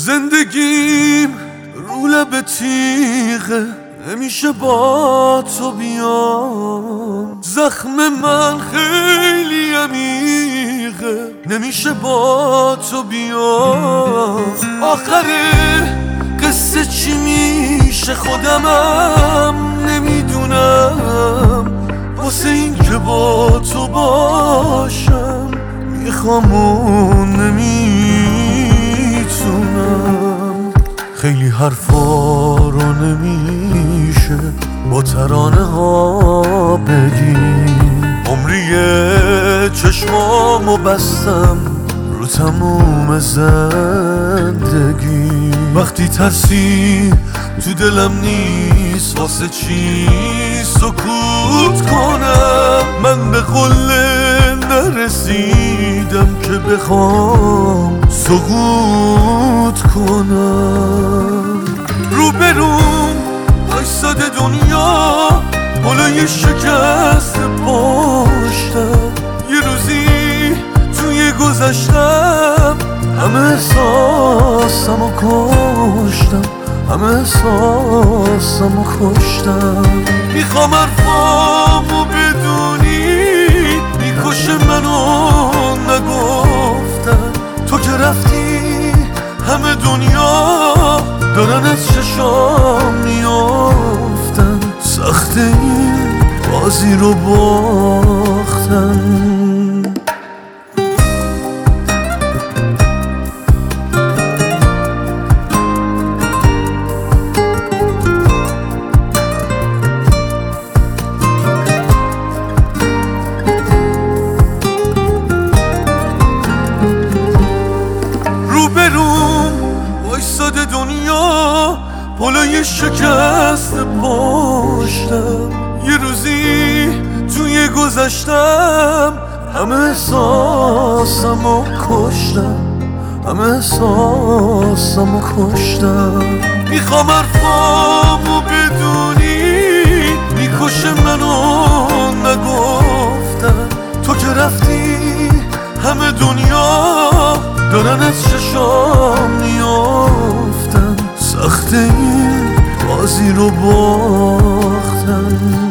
زندگیم رو لب تیغه، نمیشه با تو بیام. زخم من خیلی عمیقه، نمیشه با تو بیام. آخر قصه چی میشه خودمم نمیدونم. واسه این که با تو باشم میخوام و نمیتونم. خیلی حرفا رو نمیشه با ترانه ها بگیم. عمریه چشمامو بستم رو تموم زندگی. وقتی ترسی تو دلم نیست واسه چی سکوت کنم. من به قله نرسیدم که بخوام سقوط کنم. روبروم وایساده دنیا بالای شکست پشتم. یه روزی توی گذشتم همه احساسمو کشتم، همه احساسمو کشتم. میخوام حرفامو بدونی میکشه منو نگفتن. تو که رفتی همه دنیا دارن از چشام میافتن. سخت این بازی رو باختن. وایساده دنیا بالای شکست پشتم. یه روزی توی گذشتم همه احساسمو کشتم، همه احساسمو کشتم. میخوام حرفامو بدونی میکشه منو نگفتن. تو که رفتی همه دنیا دارن از چشام میافتن. سخت این بازی رو باختن.